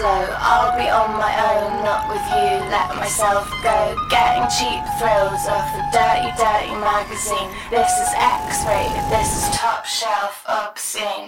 slow. I'll be on my own, not with you, let myself go. Getting cheap thrills off a dirty, dirty magazine. This is X-rated, this is top shelf obscene.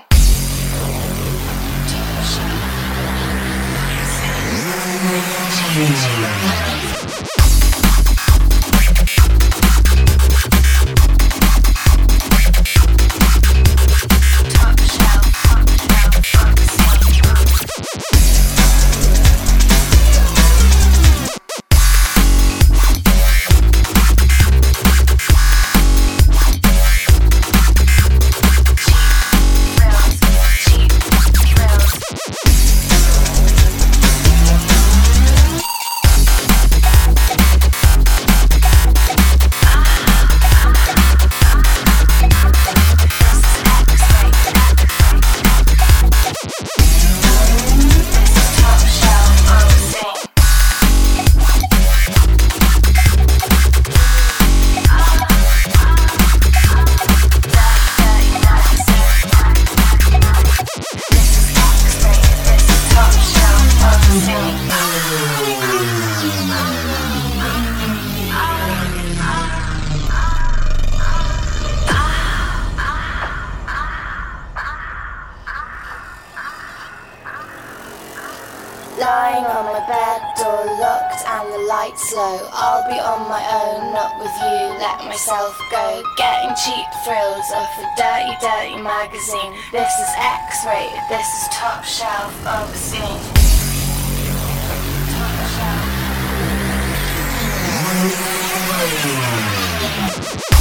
Lying on my bed, door locked and the lights low. I'll be on my own, not with you, let myself go. Getting cheap thrills off a dirty, dirty magazine. This is X-rated, this is top shelf obscene. Top shelf.